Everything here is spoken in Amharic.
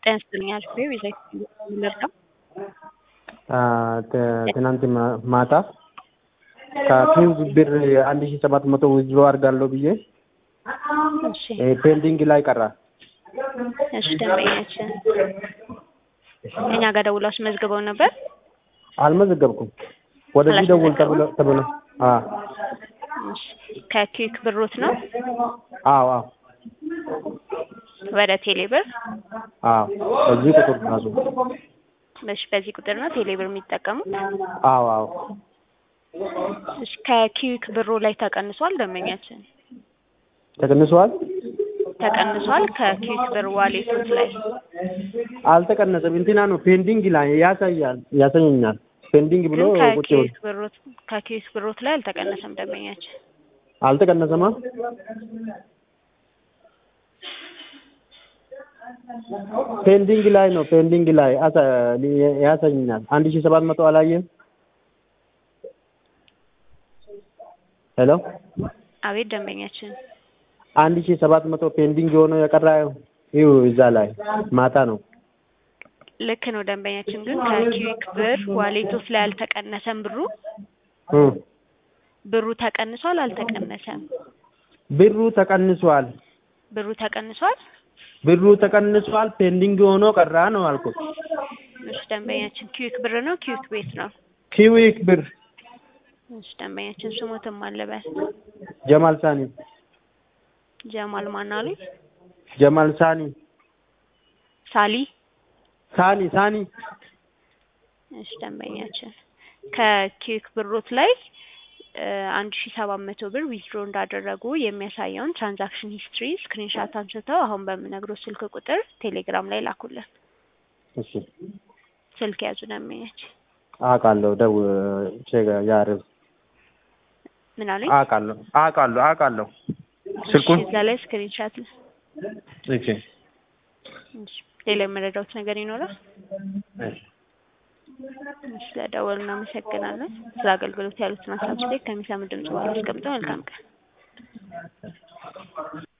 ጤና ይስጥልኝ አልፌ ቤዛዊት ልርዳ። ትናንት ማታ ከኪንግ ብር 1700 ዊዝድሮ አድርጋለሁ ብዬ እሺ ፔንዲንግ ላይ ቀራ። እሺ ደንበኛችን እኛ ጋር ደውለው አስመዝግበው ነበር። አልመዘገብኩም። ወደዚህ ደውል ተብሎ እሺ ከኪክ ብሮት ነው? አዎ ወደ ቴሌብር? አዎ በዚህ ቁጥር ታዙ። እሺ በዚህ ቁጥር ነው ቴሌብር የሚጠቀሙት? አዎ እሺ ከኪክ ብሩ ላይ ተቀንሷል ደንበኛችን? ተቀንሷል ከኪክ ብር ዋሌቶች ላይ አልተቀነሰም። እንትና ነው ፔንዲንግ ላይ ያሳየኛል። ፔንዲንግ ብሎ ቁጭ ብሎ ከኪክ ብሮት ላይ አልተቀነሰም ደንበኛችን። አልተቀነሰማ። ፔንዲንግ ላይ ነው። ፔንዲንግ ላይ ያሳየኛል። 1700 አላየም። ሄሎ አቤት ደንበኛችን 1700 ፔንዲንግ ሆኖ የቀራው ይኸው እዛ ላይ ማታ ነው። ልክ ነው ደንበኛችን፣ ግን ከኪክ ብር ዋሌቶች ላይ አልተቀነሰም ብሩ። ብሩ ተቀንሷል አልተቀነሰም? ብሩ ተቀንሷል። ብሩ ተቀንሷል ፔንዲንግ ሆኖ ቀራ ነው አልኩት። እሺ ደንበኛችን ኪክ ብር ነው ኪክ ቤት ነው? ኪክ ብር። እሺ ደንበኛችን ስሙትም አለበት? ጀማል ሳኒ። ጀማል ማን አሉኝ? ጀማል ሳኒ። ሳኒ። እሺ ደንበኛችን ከኪክ ብሮት ላይ 1700 ብር ዊዝድሮ እንዳደረጉ የሚያሳየውን ትራንዛክሽን ሂስትሪ ስክሪንሻት አንስተው አሁን በምነግረው ስልክ ቁጥር ቴሌግራም ላይ ላኩልን። እሺ ስልክ ያዙ ደንበኛችን። አውቃለሁ ያረብ ምን አሉኝ? አውቃለሁ ስልኩን እዛ ላይ ስክሪንሻት። እሺ ሌላ የምረዳውት ነገር ይኖራል? ስለደወሉ እናመሰግናለን። ስለ አገልግሎት ያሉትን ሀሳብ ከሚሰሙ ድምጽ በኋላ አስቀምጠው መልካም ቀን።